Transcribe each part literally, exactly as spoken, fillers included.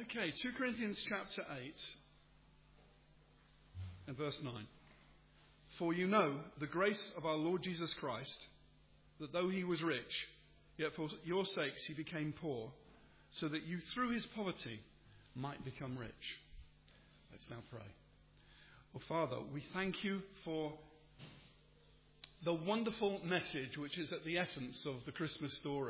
Okay, Second Corinthians chapter eight and verse nine. For you know the grace of our Lord Jesus Christ, that though he was rich, yet for your sakes he became poor, so that you through his poverty might become rich. Let's now pray. Well, Father, we thank you for the wonderful message which is at the essence of the Christmas story.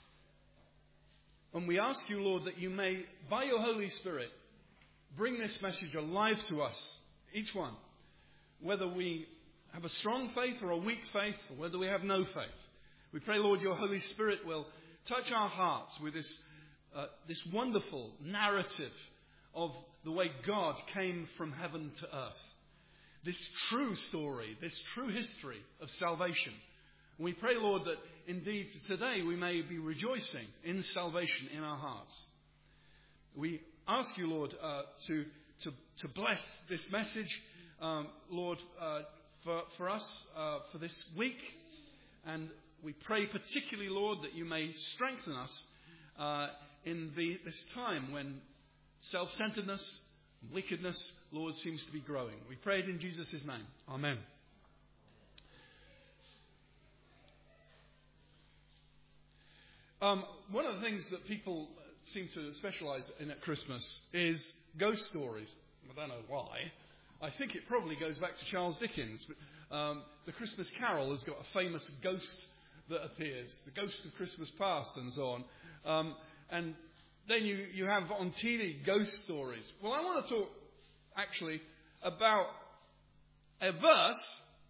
And we ask you, Lord, that you may, by your Holy Spirit, bring this message alive to us, each one, whether we have a strong faith or a weak faith, or whether we have no faith. We pray, Lord, your Holy Spirit will touch our hearts with this, uh, this wonderful narrative of the way God came from heaven to earth. This true story, this true history of salvation. And we pray, Lord, that indeed today we may be rejoicing in salvation in our hearts. We ask you, Lord, uh, to, to, to bless this message, um, Lord, uh, for, for us, uh, for this week. And we pray particularly, Lord, that you may strengthen us uh, in the, this time when self-centeredness, wickedness, Lord, seems to be growing. We pray it in Jesus' name. Amen. Um, one of the things that people seem to specialise in at Christmas is ghost stories. I don't know why. I think it probably goes back to Charles Dickens. But, um, the Christmas Carol has got a famous ghost that appears, the ghost of Christmas past and so on. Um, and then you, you have on T V ghost stories. Well, I want to talk actually about a verse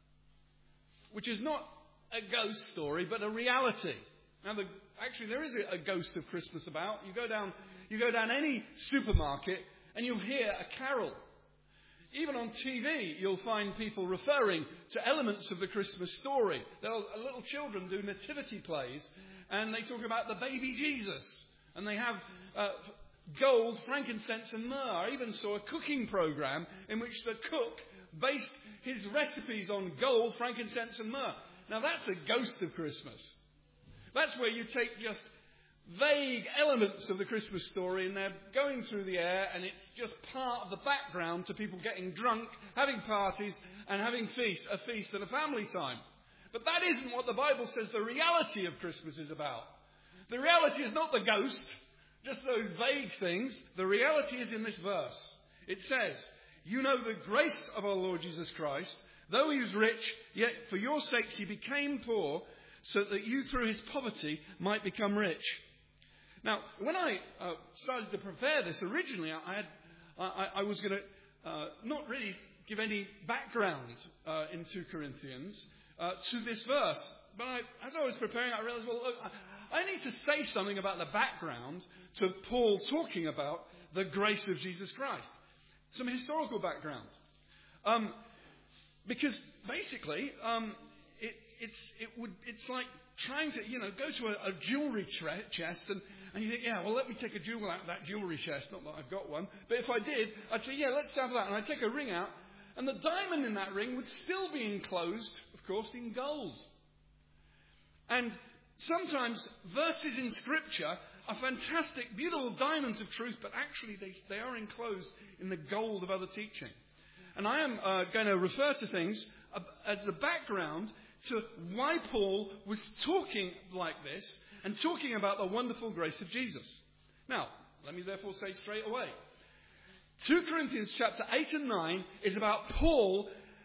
which is not a ghost story but a reality. Now, the, actually, there is a, a ghost of Christmas about. You go down, you go down any supermarket and you'll hear a carol. Even on T V, you'll find people referring to elements of the Christmas story. There'll, little children do nativity plays, and they talk about the baby Jesus. And they have uh, gold, frankincense, and myrrh. I even saw a cooking program in which the cook based his recipes on gold, frankincense, and myrrh. Now, that's a ghost of Christmas. That's where you take just vague elements of the Christmas story and they're going through the air, and it's just part of the background to people getting drunk, having parties, and having feast, a feast and a family time. But that isn't what the Bible says the reality of Christmas is about. The reality is not the ghost, just those vague things. The reality is in this verse. It says, you know the grace of our Lord Jesus Christ, though he was rich, yet for your sakes he became poor, so that you through his poverty might become rich. Now, when I uh, started to prepare this originally, I, had, I, I was going to uh, not really give any background uh, in Second Corinthians uh, to this verse. But I, as I was preparing, I realized, well, look, I, I need to say something about the background to Paul talking about the grace of Jesus Christ. Some historical background. Um, because basically, um, it, it's, it would, it's like trying to, you know, go to a, a jewellery tre- chest and, and you think, yeah, well, let me take a jewel out of that jewellery chest. Not that I've got one. But if I did, I'd say, yeah, let's have that. And I'd take a ring out. And the diamond in that ring would still be enclosed, of course, in gold. And sometimes verses in Scripture are fantastic, beautiful diamonds of truth, but actually they, they are enclosed in the gold of other teaching. And I am uh, going to refer to things uh, as the background to why Paul was talking like this and talking about the wonderful grace of Jesus. Now, let me therefore say straight away, Second Corinthians chapter eight and nine is about Paul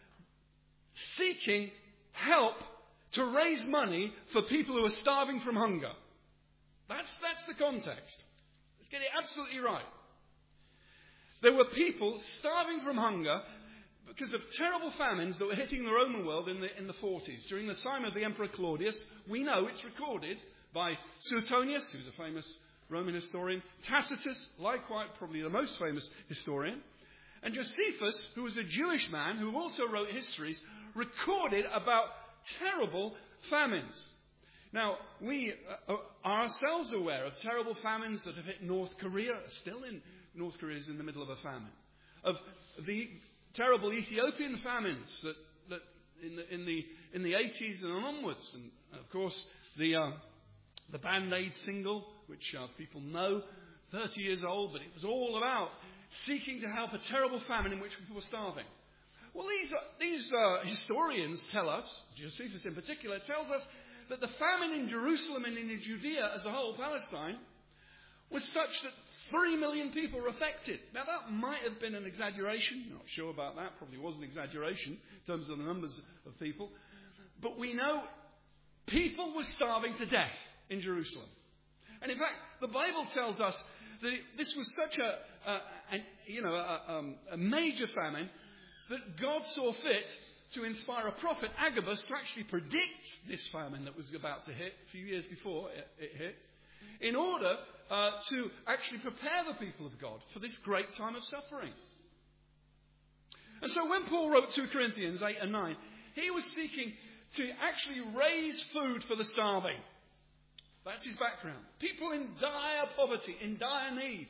seeking help to raise money for people who are starving from hunger. That's, that's the context. Let's get it absolutely right. There were people starving from hunger because of terrible famines that were hitting the Roman world in the, in the forties. During the time of the Emperor Claudius, we know it's recorded by Suetonius, who's a famous Roman historian, Tacitus, likewise probably the most famous historian, and Josephus, who was a Jewish man who also wrote histories, recorded about terrible famines. Now, we are ourselves aware of terrible famines that have hit North Korea, still in North Korea is in the middle of a famine, of the terrible Ethiopian famines that, that in the in the in the eighties and onwards, and of course the uh, the Band-Aid single, which uh, people know, thirty years old, but it was all about seeking to help a terrible famine in which people were starving. Well, these, uh, these uh, historians tell us, Josephus in particular, tells us that the famine in Jerusalem and in Judea as a whole, Palestine, was such that three million people were affected. Now, that might have been an exaggeration. Not sure about that. Probably was an exaggeration in terms of the numbers of people. But we know people were starving to death in Jerusalem. And in fact, the Bible tells us that it, this was such a, a, a you know, a, um, a major famine that God saw fit to inspire a prophet, Agabus, to actually predict this famine that was about to hit a few years before it, it hit, in order uh, to actually prepare the people of God for this great time of suffering. And so when Paul wrote Second Corinthians eight and nine, he was seeking to actually raise food for the starving. That's his background. People in dire poverty, in dire need.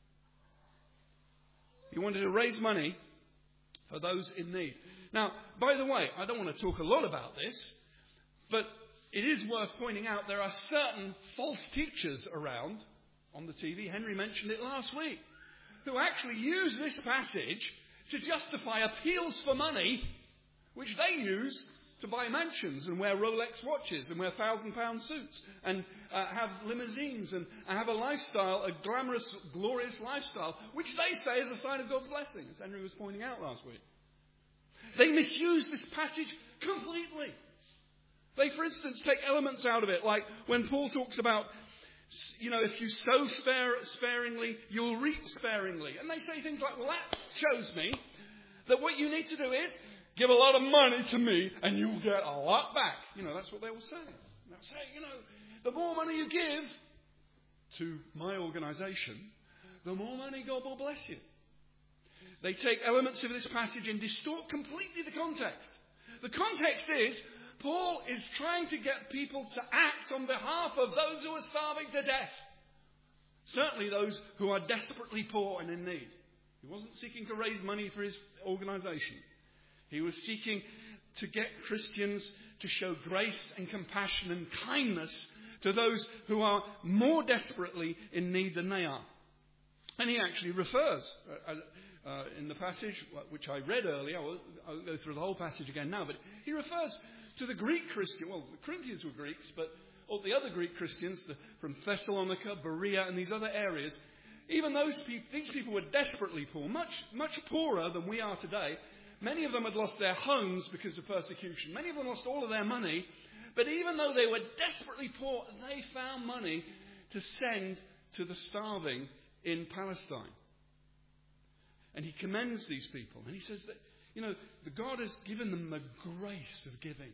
He wanted to raise money for those in need. Now, by the way, I don't want to talk a lot about this, but it is worth pointing out there are certain false teachers around on the T V. Henry mentioned it last week, who actually use this passage to justify appeals for money, which they use to buy mansions and wear Rolex watches and wear thousand pound suits and uh, have limousines and uh, have a lifestyle, a glamorous, glorious lifestyle, which they say is a sign of God's blessing, as Henry was pointing out last week. They misuse this passage completely. They, for instance, take elements out of it, like when Paul talks about, you know, if you sow spare, sparingly, you'll reap sparingly. And they say things like, well, that shows me that what you need to do is give a lot of money to me and you'll get a lot back. You know, that's what they will say. They'll say, you know, the more money you give to my organisation, the more money God will bless you. They take elements of this passage and distort completely the context. The context is, Paul is trying to get people to act on behalf of those who are starving to death. Certainly those who are desperately poor and in need. He wasn't seeking to raise money for his organisation. He was seeking to get Christians to show grace and compassion and kindness to those who are more desperately in need than they are. And he actually refers uh, uh, in the passage, which I read earlier, I won't, I won't go through the whole passage again now, but he refers to the Greek Christian, well, the Corinthians were Greeks, but all the other Greek Christians the, from Thessalonica, Berea, and these other areas, even those people, these people were desperately poor, much, much poorer than we are today. Many of them had lost their homes because of persecution. Many of them lost all of their money. But even though they were desperately poor, they found money to send to the starving in Palestine. And he commends these people. And he says that, you know, the God has given them the grace of giving.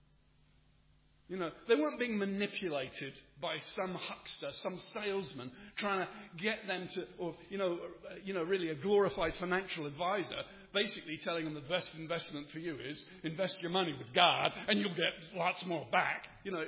You know, they weren't being manipulated by some huckster, some salesman trying to get them to, or, you know, you know, really a glorified financial advisor, basically telling them the best investment for you is invest your money with God and you'll get lots more back. You know,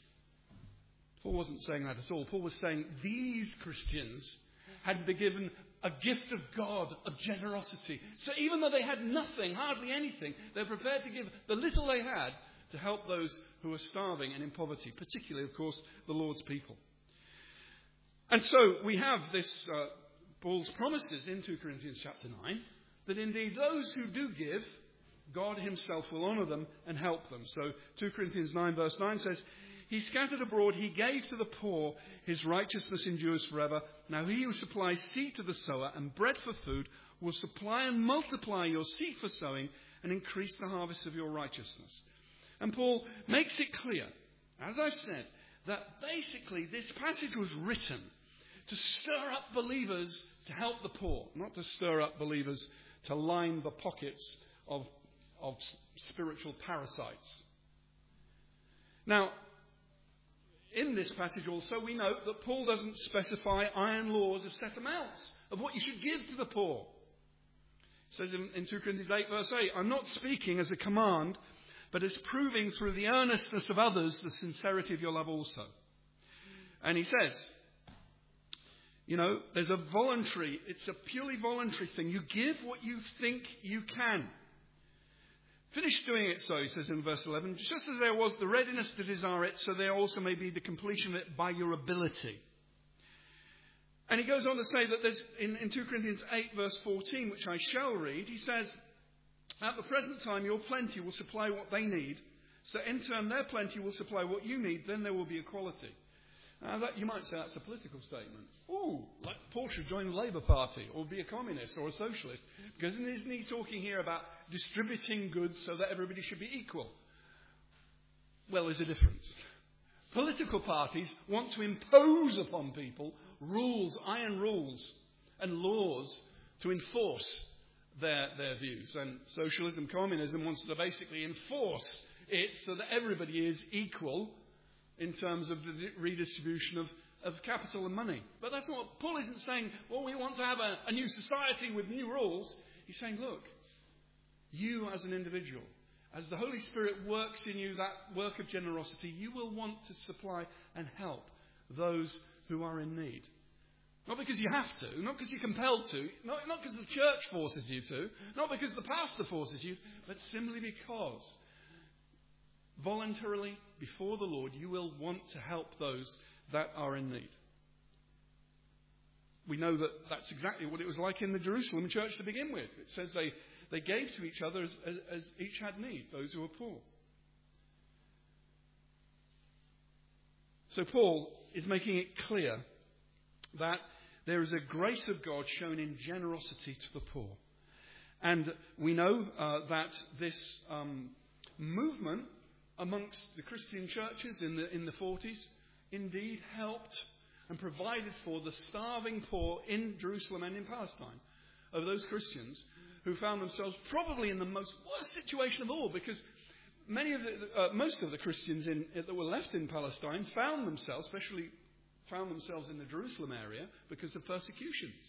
Paul wasn't saying that at all. Paul was saying these Christians had been given a gift of God, of generosity. So even though they had nothing, hardly anything, they were prepared to give the little they had to help those who are starving and in poverty, particularly, of course, the Lord's people. And so we have this, uh, Paul's promises in Second Corinthians chapter nine, that indeed those who do give, God himself will honour them and help them. So Second Corinthians nine verse nine says, He scattered abroad, he gave to the poor, his righteousness endures forever. Now he who supplies seed to the sower and bread for food will supply and multiply your seed for sowing and increase the harvest of your righteousness. And Paul makes it clear, as I've said, that basically this passage was written to stir up believers to help the poor, not to stir up believers to line the pockets of, of spiritual parasites. Now, in this passage also we note that Paul doesn't specify iron laws of set amounts of what you should give to the poor. It says in, in Second Corinthians eight verse eight, I'm not speaking as a command, but as proving through the earnestness of others the sincerity of your love also. And he says, you know, there's a voluntary, it's a purely voluntary thing. You give what you think you can. Finish doing it so, he says in verse eleven, just as there was the readiness to desire it, so there also may be the completion of it by your ability. And he goes on to say that there's, in, in two Corinthians eight, verse fourteen, which I shall read, he says, at the present time your plenty will supply what they need, so in turn their plenty will supply what you need, then there will be equality. Now that, you might say that's a political statement. Ooh, like Paul should join the Labour Party or be a communist or a socialist. Because isn't he talking here about distributing goods so that everybody should be equal? Well, there's a difference. Political parties want to impose upon people rules, iron rules and laws to enforce their, their views. And socialism, communism wants to basically enforce it so that everybody is equal in terms of the redistribution of, of capital and money. But that's not what Paul isn't saying, well, we want to have a, a new society with new rules. He's saying, look, you as an individual, as the Holy Spirit works in you that work of generosity, you will want to supply and help those who are in need. Not because you have to, not because you're compelled to, not, not because the church forces you to, not because the pastor forces you, but simply because voluntarily before the Lord you will want to help those that are in need. We know that that's exactly what it was like in the Jerusalem church to begin with. It says they, they gave to each other as, as, as each had need, those who were poor. So Paul is making it clear that there is a grace of God shown in generosity to the poor. And we know uh, that this um, movement amongst the Christian churches in the in the forties indeed helped and provided for the starving poor in Jerusalem and in Palestine, of those Christians who found themselves probably in the most worst situation of all, because many of the, uh, most of the Christians in, that were left in Palestine found themselves, especially found themselves in the Jerusalem area, because of persecutions.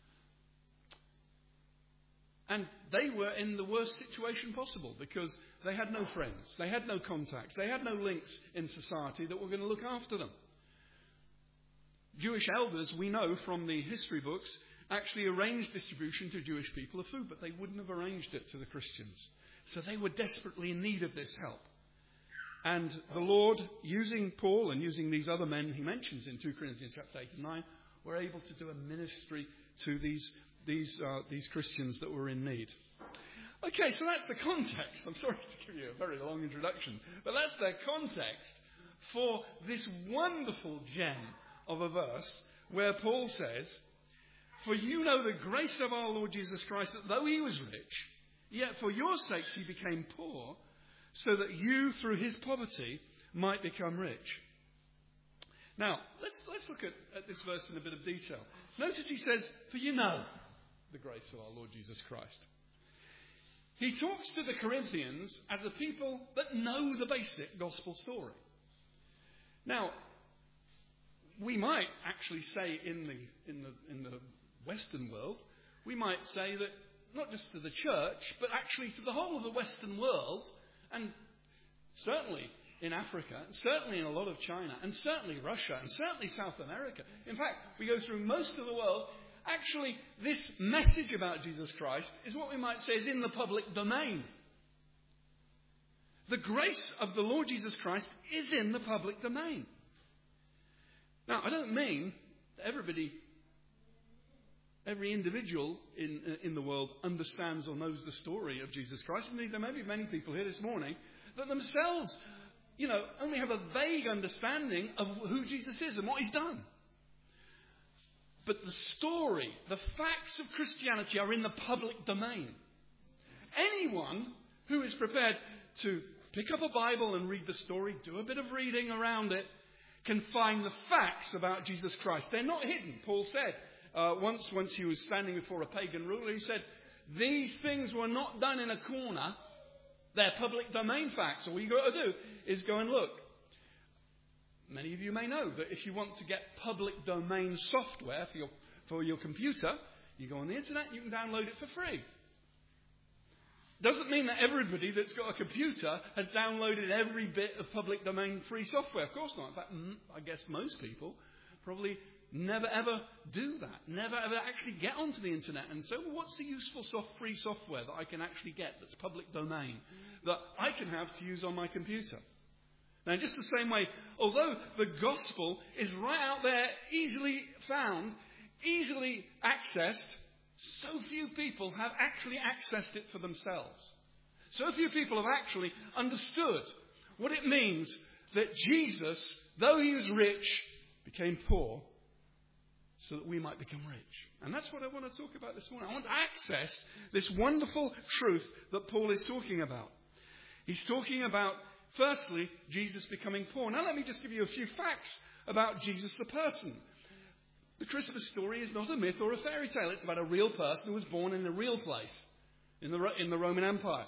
And they were in the worst situation possible because they had no friends, they had no contacts, they had no links in society that were going to look after them. Jewish elders, we know from the history books, actually arranged distribution to Jewish people of food, but they wouldn't have arranged it to the Christians. So they were desperately in need of this help. And the Lord, using Paul and using these other men he mentions in two Corinthians chapter eight and nine, were able to do a ministry to these these uh, these Christians that were in need. Okay, so that's the context. I'm sorry to give you a very long introduction, but that's the context for this wonderful gem of a verse where Paul says, "For you know the grace of our Lord Jesus Christ, that though he was rich, yet for your sakes he became poor, so that you through his poverty might become rich." Now, let's let's look at, at this verse in a bit of detail. Notice he says, "For you know the grace of our Lord Jesus Christ." He talks to the Corinthians as a people that know the basic gospel story. Now, we might actually say in the in the in the Western world, we might say that not just to the church, but actually to the whole of the Western world, and certainly in Africa, certainly in a lot of China, and certainly Russia, and certainly South America. In fact, we go through most of the world. Actually, this message about Jesus Christ is what we might say is in the public domain. The grace of the Lord Jesus Christ is in the public domain. Now, I don't mean that everybody, every individual in in the world understands or knows the story of Jesus Christ. Indeed, there may be many people here this morning that themselves, you know, only have a vague understanding of who Jesus is and what he's done. But the story, the facts of Christianity are in the public domain. Anyone who is prepared to pick up a Bible and read the story, do a bit of reading around it, can find the facts about Jesus Christ. They're not hidden. Paul said uh, once, once he was standing before a pagan ruler, he said, "These things were not done in a corner. They're public domain facts. All you've got to do is go and look." Many of you may know that if you want to get public domain software for your, for your computer, you go on the internet and you can download it for free. Doesn't mean that everybody that's got a computer has downloaded every bit of public domain free software. Of course not. In fact, I guess most people probably never ever do that. Never ever actually get onto the internet and say, well, what's the useful soft free software that I can actually get that's public domain that I can have to use on my computer? Now, in just the same way, although the gospel is right out there, easily found, easily accessed, so few people have actually accessed it for themselves. So few people have actually understood what it means that Jesus, though he was rich, became poor so that we might become rich. And that's what I want to talk about this morning. I want to access this wonderful truth that Paul is talking about. He's talking about, firstly, Jesus becoming poor. Now let me just give you a few facts about Jesus the person. The Christmas story is not a myth or a fairy tale. It's about a real person who was born in a real place, in the, in the Roman Empire.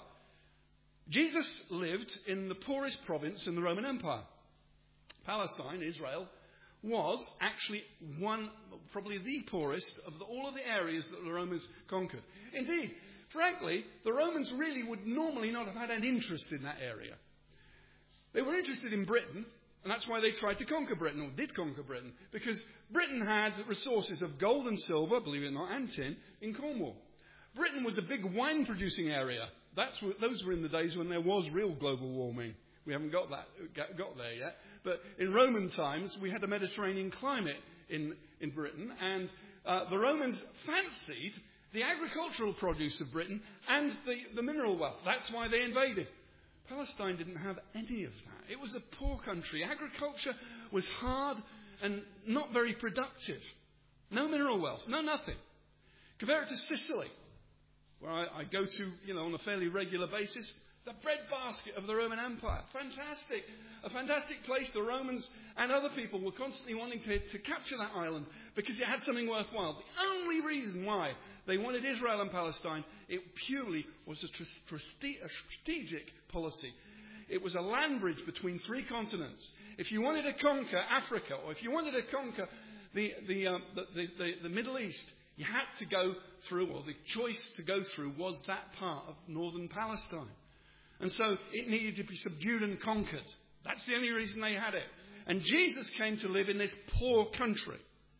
Jesus lived in the poorest province in the Roman Empire. Palestine, Israel, was actually one, probably the poorest of the, all of the areas that the Romans conquered. Indeed, frankly, the Romans really would normally not have had an interest in that area. They were interested in Britain, and that's why they tried to conquer Britain, or did conquer Britain, because Britain had resources of gold and silver, believe it or not, and tin, in Cornwall. Britain was a big wine-producing area. That's what, those were in the days when there was real global warming. We haven't got that got there yet. But in Roman times, we had a Mediterranean climate in, in Britain, and uh, the Romans fancied the agricultural produce of Britain and the, the mineral wealth. That's why they invaded. Palestine didn't have any of that. It was a poor country. Agriculture was hard and not very productive. No mineral wealth, no nothing. Compare it to Sicily, where I, I go to, you know, on a fairly regular basis. The breadbasket of the Roman Empire. Fantastic. A fantastic place. The Romans and other people were constantly wanting to, to capture that island because it had something worthwhile. The only reason why they wanted Israel and Palestine, it purely was a, tr- a strategic policy. It was a land bridge between three continents. If you wanted to conquer Africa, or if you wanted to conquer the, the, um, the, the, the, the Middle East, you had to go through, or the choice to go through was that part of northern Palestine. And so it needed to be subdued and conquered. That's the only reason they had it. And Jesus came to live in this poor country.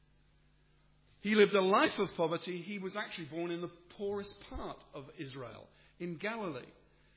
He lived a life of poverty. He was actually born in the poorest part of Israel, in Galilee.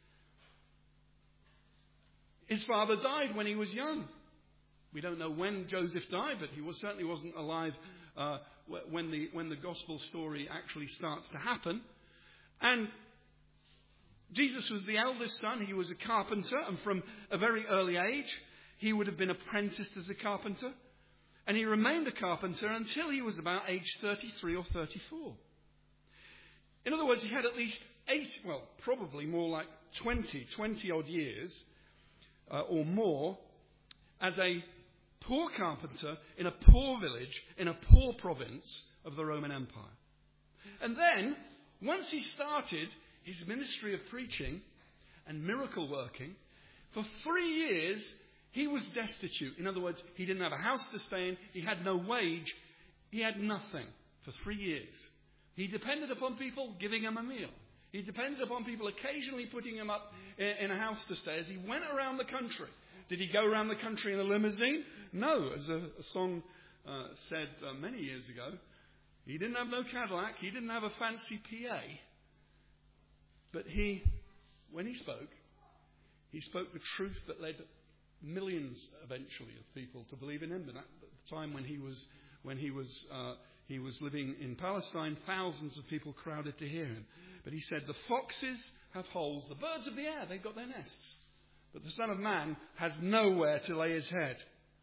His father died when he was young. We don't know when Joseph died, but he was, certainly wasn't alive uh, when the when the gospel story actually starts to happen. And Jesus was the eldest son. He was a carpenter, and from a very early age, he would have been apprenticed as a carpenter. And he remained a carpenter until he was about age thirty-three or thirty-four. In other words, he had at least eight, well, probably more like twenty, twenty-odd years uh, or more as a poor carpenter in a poor village, in a poor province of the Roman Empire. And then, once he started his ministry of preaching and miracle working, for three years he was destitute. In other words, he didn't have a house to stay in, he had no wage, he had nothing for three years. He depended upon people giving him a meal. He depended upon people occasionally putting him up in a house to stay as he went around the country. Did he go around the country in a limousine? No, as a, a song uh, said uh, many years ago, he didn't have no Cadillac, he didn't have a fancy P A. But he, when he spoke, he spoke the truth that led millions eventually of people to believe in him. And at the time when he was when he was uh, he was living in Palestine, thousands of people crowded to hear him. But he said, "The foxes have holes, the birds of the air, they've got their nests, but the Son of Man has nowhere to lay his head."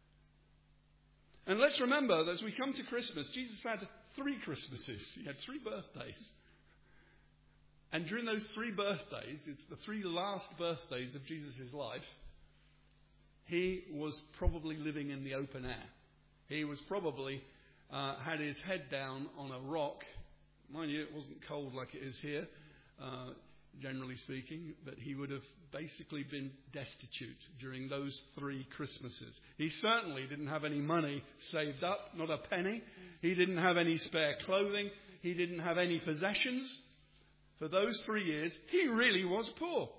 And let's remember that as we come to Christmas, Jesus had three Christmases. He had three birthdays. And during those three birthdays, the three last birthdays of Jesus' life, he was probably living in the open air. He was probably uh, had his head down on a rock. Mind you, it wasn't cold like it is here, uh, generally speaking, but he would have basically been destitute during those three Christmases. He certainly didn't have any money saved up, not a penny. He didn't have any spare clothing. He didn't have any possessions. For those three years, he really was poor.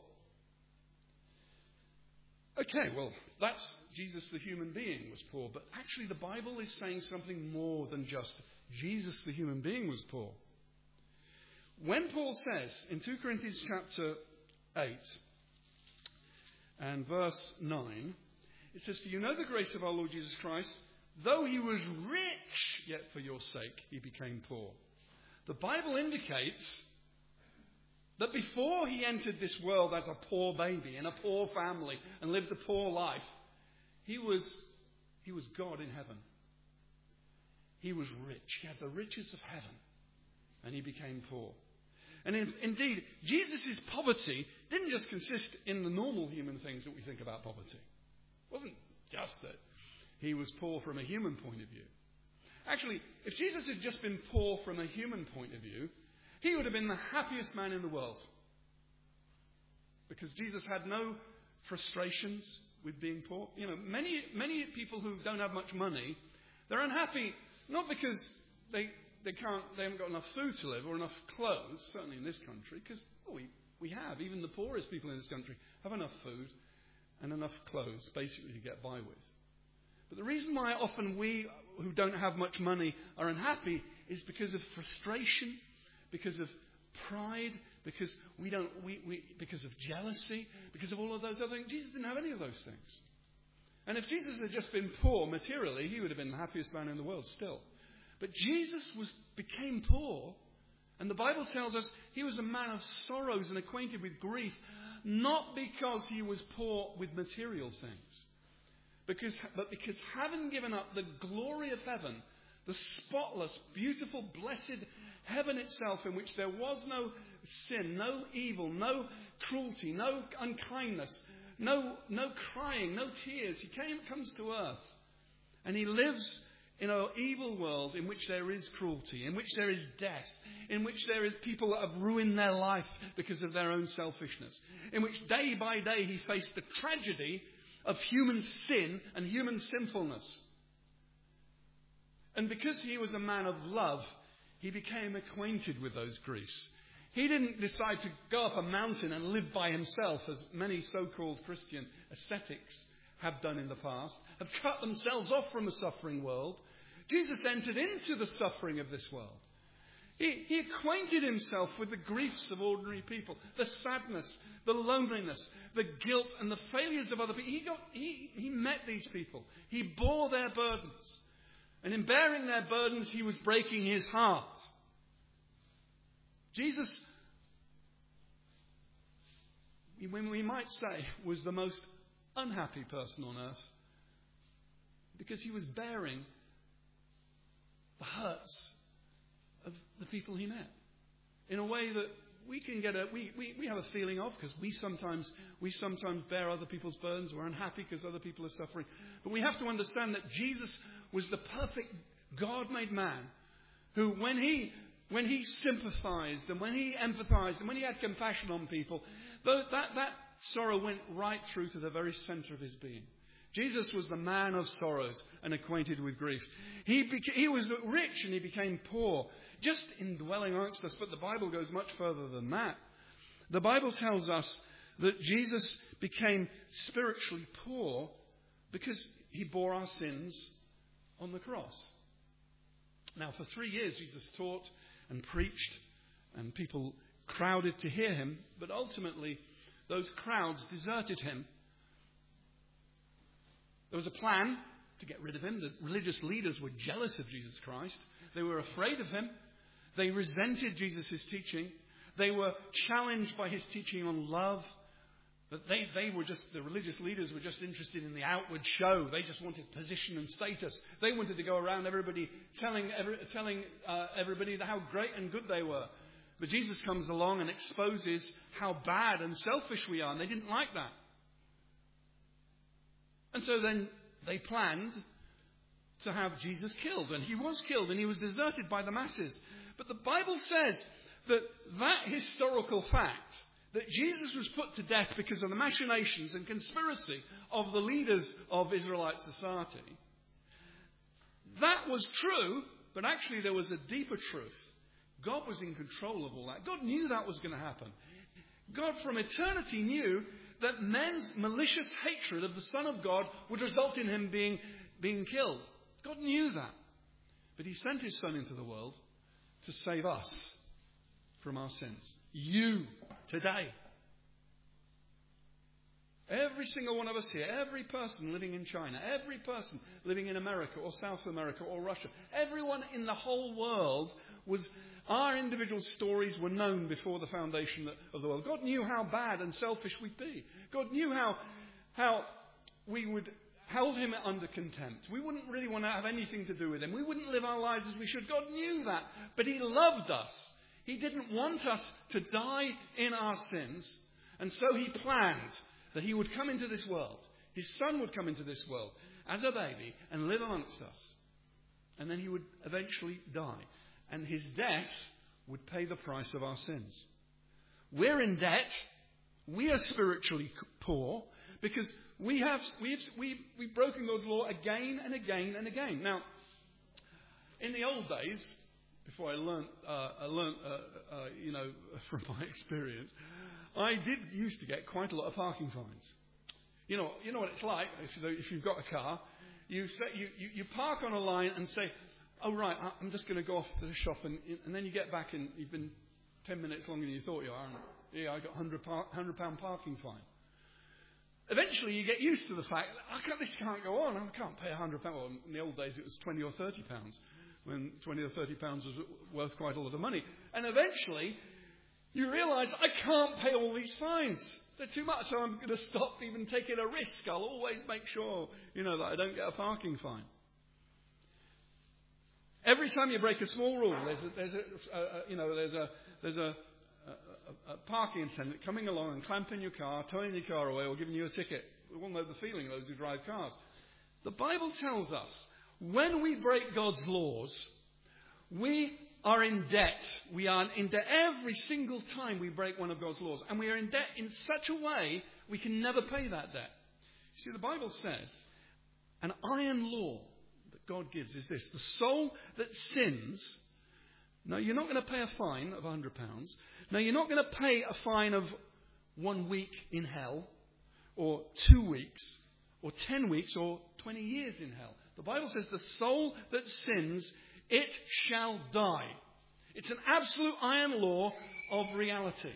Okay, well, that's Jesus the human being was poor. But actually the Bible is saying something more than just Jesus the human being was poor. When Paul says in Second Corinthians chapter eight and verse nine, it says, "For you know the grace of our Lord Jesus Christ, though he was rich, yet for your sake he became poor. The Bible indicates that before he entered this world as a poor baby in a poor family and lived a poor life, he was, he was God in heaven. He was rich. He had the riches of heaven. And he became poor. And in, indeed, Jesus' poverty didn't just consist in the normal human things that we think about poverty. It wasn't just that he was poor from a human point of view. Actually, if Jesus had just been poor from a human point of view, he would have been the happiest man in the world. Because Jesus had no frustrations with being poor. You know, many, many people who don't have much money, they're unhappy not because they, they can't, they haven't got enough food to live or enough clothes, certainly in this country, because well, we, we have, even the poorest people in this country have enough food and enough clothes, basically, to get by with. But the reason why often we who don't have much money are unhappy is because of frustration, because of pride, because we don't, we, we, because of jealousy, because of all of those other things. Jesus didn't have any of those things. And if Jesus had just been poor materially, he would have been the happiest man in the world still. But Jesus was became poor, and the Bible tells us he was a man of sorrows and acquainted with grief, not because he was poor with material things, because, but because having given up the glory of heaven, the spotless, beautiful, blessed heaven itself, in which there was no sin, no evil, no cruelty, no unkindness, no, no crying, no tears. He came, comes to earth, and he lives in an evil world in which there is cruelty, in which there is death, in which there is people that have ruined their life because of their own selfishness, in which day by day he faced the tragedy of human sin and human sinfulness. And because he was a man of love, he became acquainted with those griefs. He didn't decide to go up a mountain and live by himself, as many so-called Christian ascetics have done in the past, have cut themselves off from a suffering world. Jesus entered into the suffering of this world. He, he acquainted himself with the griefs of ordinary people, the sadness, the loneliness, the guilt and the failures of other people. He, got, he, he met these people. He bore their burdens. And in bearing their burdens, he was breaking his heart. Jesus, when we might say, was the most unhappy person on earth, because he was bearing the hurts of the people he met in a way that we can get a we, we, we have a feeling of, because we sometimes we sometimes bear other people's burdens. We're unhappy because other people are suffering. But we have to understand that Jesus was the perfect God-made man who, when he when he sympathized and when he empathized and when he had compassion on people, that that sorrow went right through to the very center of his being. Jesus was the man of sorrows and acquainted with grief. He, beca- he was rich and he became poor, just indwelling amongst us. But the Bible goes much further than that. The Bible tells us that Jesus became spiritually poor because he bore our sins on the cross. Now, for three years, Jesus taught and preached, and people crowded to hear him, but ultimately those crowds deserted him. There was a plan to get rid of him. The religious leaders were jealous of Jesus Christ. They were afraid of him. They resented Jesus' teaching. They were challenged by his teaching on love. But they, they were just, the religious leaders were just interested in the outward show. They just wanted position and status. They wanted to go around everybody telling, every, telling uh, everybody how great and good they were. But Jesus comes along and exposes how bad and selfish we are, and they didn't like that. And so then they planned to have Jesus killed, and he was killed, and he was deserted by the masses. But the Bible says that that historical fact, that Jesus was put to death because of the machinations and conspiracy of the leaders of Israelite society, that was true, but actually there was a deeper truth. God was in control of all that. God knew that was going to happen. God from eternity knew that men's malicious hatred of the Son of God would result in him being, being killed. God knew that. But he sent his Son into the world to save us from our sins. You, today. Every single one of us here, every person living in China, every person living in America or South America or Russia, everyone in the whole world was, our individual stories were known before the foundation of the world. God knew how bad and selfish we'd be. God knew how, how we would hold him under contempt. We wouldn't really want to have anything to do with him. We wouldn't live our lives as we should. God knew that. But he loved us. He didn't want us to die in our sins. And so he planned that he would come into this world. His son would come into this world as a baby and live amongst us. And then he would eventually die. And his death would pay the price of our sins. We're in debt. We are spiritually poor because we have, we've, we've, we've broken God's law again and again and again. Now, in the old days, before I learnt, uh, I learnt uh, uh, you know, from my experience, I did used to get quite a lot of parking fines. You know, you know what it's like if, you, if you've got a car. You, say, you, you, you park on a line and say, oh, right, I'm just going to go off to the shop. And, and then you get back and you've been ten minutes longer than you thought you are. And yeah, I got a one hundred pound parking fine. Eventually you get used to the fact that I can't, this can't go on. I can't pay one hundred pounds. Well, in the old days it was twenty or thirty pounds. When twenty or thirty pounds was worth quite a lot of money. And eventually you realise I can't pay all these fines. They're too much, so I'm going to stop even taking a risk. I'll always make sure, you know, that I don't get a parking fine. Every time you break a small rule, there's a, there's a, a, a you know, there's a, there's a, a, a parking attendant coming along and clamping your car, towing your car away, or giving you a ticket. We all know the feeling of those who drive cars. The Bible tells us when we break God's laws, we are in debt. We are in debt every single time we break one of God's laws. And we are in debt in such a way we can never pay that debt. You see, the Bible says an iron law that God gives is this. The soul that sins, no, you're not going to pay a fine of one hundred pounds. No, you're not going to pay a fine of one week in hell, or two weeks, or ten weeks, or twenty years in hell. The Bible says the soul that sins, it shall die. It's an absolute iron law of reality.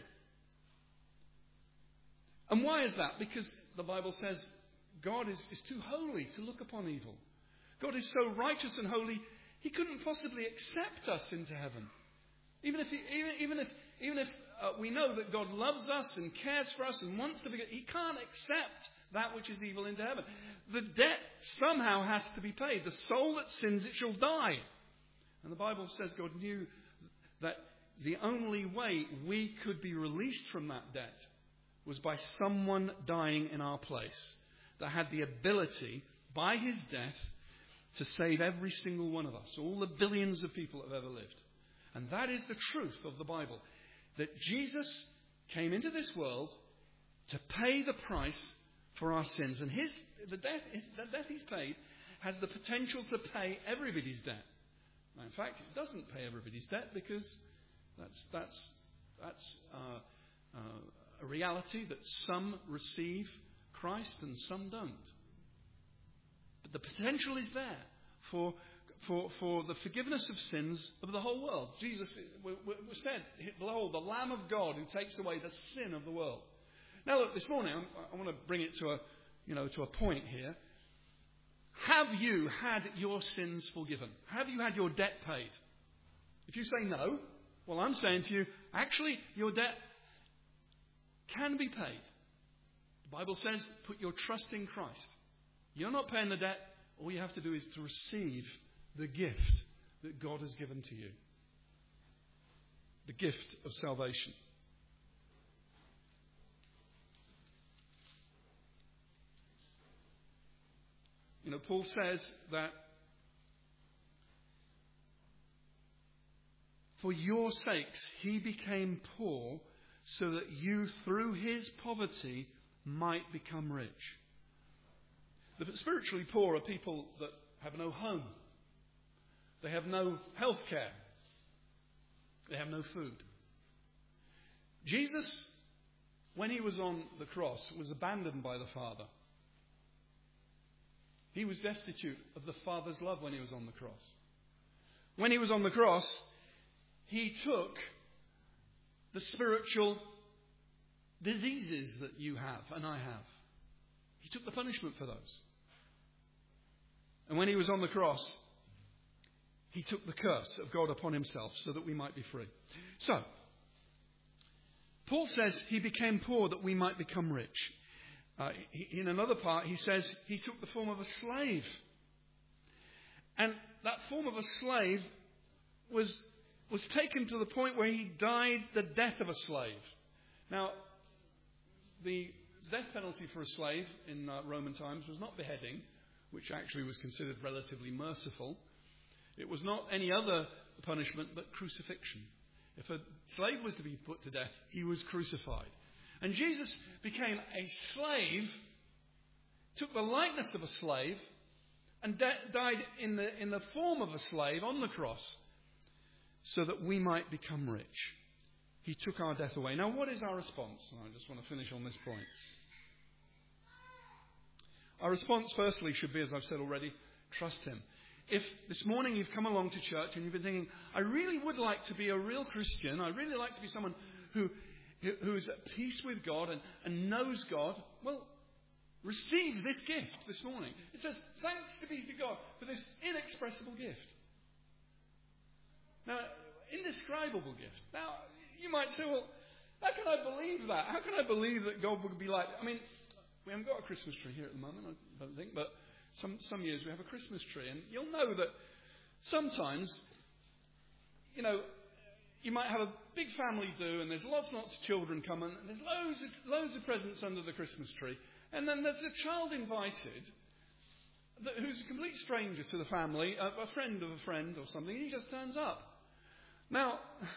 And why is that? Because the Bible says God is, is too holy to look upon evil. God is so righteous and holy, he couldn't possibly accept us into heaven. Even if, he, even, even if, even if uh, we know that God loves us and cares for us and wants to be, he can't accept that which is evil into heaven. The debt somehow has to be paid. The soul that sins, it shall die. And the Bible says God knew that the only way we could be released from that debt was by someone dying in our place that had the ability, by his death, to save every single one of us, all the billions of people that have ever lived. And that is the truth of the Bible, that Jesus came into this world to pay the price for our sins. And his the death, the death he's paid has the potential to pay everybody's debt. Now, in fact, it doesn't pay everybody's debt because that's that's that's uh, uh, a reality that some receive Christ and some don't. But the potential is there for for for the forgiveness of sins of the whole world. Jesus said, "Behold, the Lamb of God who takes away the sin of the world." Now, look, this morning I, I want to bring it to a you know to a point here. Have you had your sins forgiven? Have you had your debt paid? If you say no, well, I'm saying to you, actually, your debt can be paid. The Bible says, put your trust in Christ. You're not paying the debt. All you have to do is to receive the gift that God has given to you. The gift of salvation. You know, Paul says that for your sakes he became poor so that you through his poverty might become rich. The spiritually poor are people that have no home. They have no health care. They have no food. Jesus, when he was on the cross, was abandoned by the Father. He was destitute of the Father's love when he was on the cross. When he was on the cross, he took the spiritual diseases that you have and I have. He took the punishment for those. And when he was on the cross, he took the curse of God upon himself so that we might be free. So, Paul says he became poor that we might become rich. Uh, he, in another part, he says he took the form of a slave. And that form of a slave was, was taken to the point where he died the death of a slave. Now, the death penalty for a slave in uh, Roman times was not beheading, which actually was considered relatively merciful. It was not any other punishment but crucifixion. If a slave was to be put to death, he was crucified. And Jesus became a slave, took the likeness of a slave, and de- died in the, in the form of a slave on the cross so that we might become rich. He took our death away. Now, what is our response? And I just want to finish on this point. Our response, firstly, should be, as I've said already, trust him. If this morning you've come along to church and you've been thinking, I really would like to be a real Christian, I really like to be someone who, who is at peace with God and, and knows God, well, receive this gift this morning. It says, thanks to be to God for this inexpressible gift. Now, indescribable gift. Now, you might say, well, how can I believe that? How can I believe that God would be like that? I mean, we haven't got a Christmas tree here at the moment, I don't think, but some, some years we have a Christmas tree. And you'll know that sometimes, you know, you might have a big family do, and there's lots and lots of children coming, and there's loads of, loads of presents under the Christmas tree. And then there's a child invited that, who's a complete stranger to the family, a, a friend of a friend or something, and he just turns up. Now,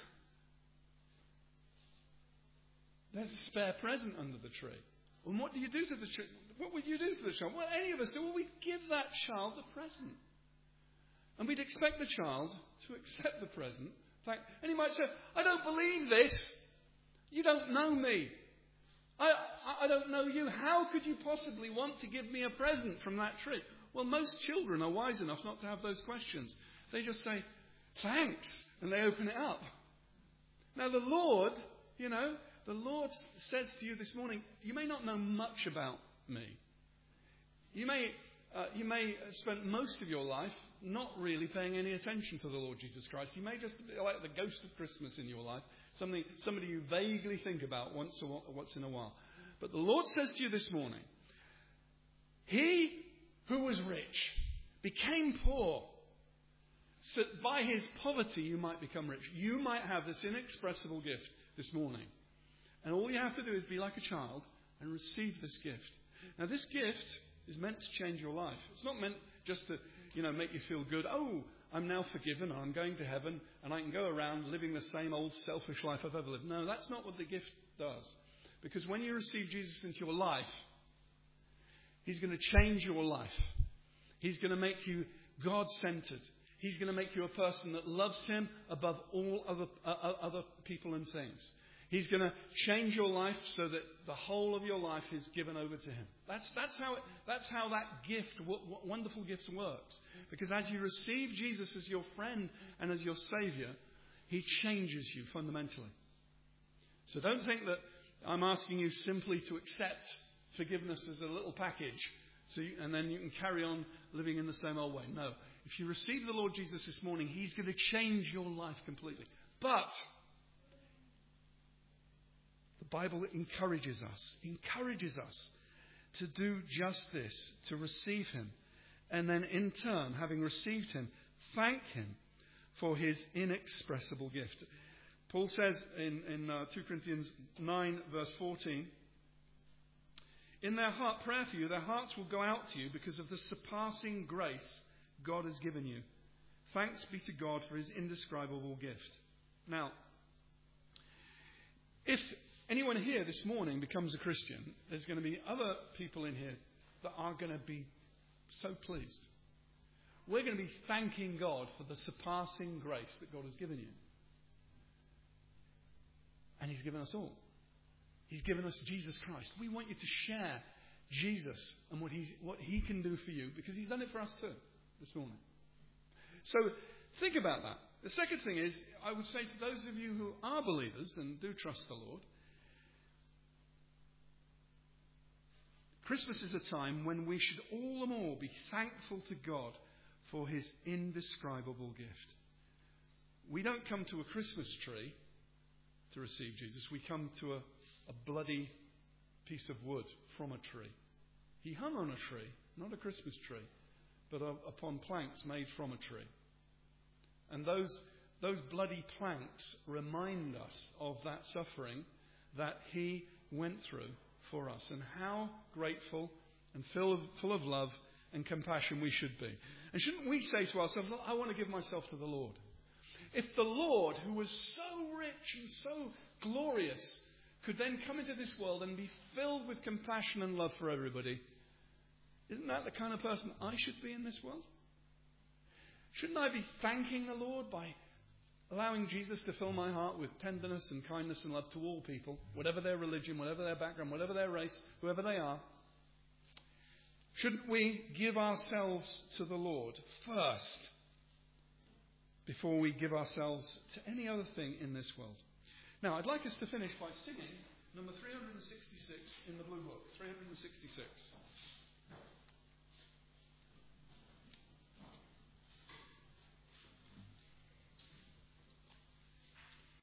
there's a spare present under the tree. And what do you do to the child? What would you do to the child? Well, any of us do. Well, we'd give that child the present. And we'd expect the child to accept the present. And he might say, I don't believe this. You don't know me. I, I, I don't know you. How could you possibly want to give me a present from that tree? Well, most children are wise enough not to have those questions. They just say, thanks. And they open it up. Now, the Lord, you know, the Lord says to you this morning, you may not know much about me. You may, uh, you may have spent most of your life not really paying any attention to the Lord Jesus Christ. You may just be like the ghost of Christmas in your life, something, somebody you vaguely think about once, or once in a while. But the Lord says to you this morning, he who was rich became poor, so that by his poverty you might become rich. You might have this inexpressible gift this morning. And all you have to do is be like a child and receive this gift. Now, this gift is meant to change your life. It's not meant just to, you know, make you feel good. Oh, I'm now forgiven, I'm going to heaven, and I can go around living the same old selfish life I've ever lived. No, that's not what the gift does. Because when you receive Jesus into your life, he's going to change your life. He's going to make you God-centered. He's going to make you a person that loves him above all other, uh, other people and things. He's going to change your life so that the whole of your life is given over to him. That's, that's, how, it, that's how that gift, w- w- wonderful gift works. Because as you receive Jesus as your friend and as your Saviour, he changes you fundamentally. So don't think that I'm asking you simply to accept forgiveness as a little package so you, and then you can carry on living in the same old way. No. If you receive the Lord Jesus this morning, he's going to change your life completely. But the Bible encourages us, encourages us to do just this, to receive him. And then in turn, having received him, thank him for his inexpressible gift. Paul says in, in uh, two Corinthians nine, verse fourteen, in their heart, prayer for you, their hearts will go out to you because of the surpassing grace God has given you. Thanks be to God for his indescribable gift. Now, if anyone here this morning becomes a Christian, there's going to be other people in here that are going to be so pleased. We're going to be thanking God for the surpassing grace that God has given you. And he's given us all. He's given us Jesus Christ. We want you to share Jesus and what, he's, what he can do for you, because he's done it for us too this morning. So think about that. The second thing is, I would say to those of you who are believers and do trust the Lord, Christmas is a time when we should all the more be thankful to God for his indescribable gift. We don't come to a Christmas tree to receive Jesus. We come to a, a bloody piece of wood from a tree. He hung on a tree, not a Christmas tree, but a, upon planks made from a tree. And those, those bloody planks remind us of that suffering that he went through for us, and how grateful and full of, full of love and compassion we should be. And shouldn't we say to ourselves, I want to give myself to the Lord? If the Lord, who was so rich and so glorious, could then come into this world and be filled with compassion and love for everybody, isn't that the kind of person I should be in this world? Shouldn't I be thanking the Lord by allowing Jesus to fill my heart with tenderness and kindness and love to all people, whatever their religion, whatever their background, whatever their race, whoever they are? Shouldn't we give ourselves to the Lord first before we give ourselves to any other thing in this world? Now, I'd like us to finish by singing number three hundred sixty-six in the Blue Book. three hundred sixty-six.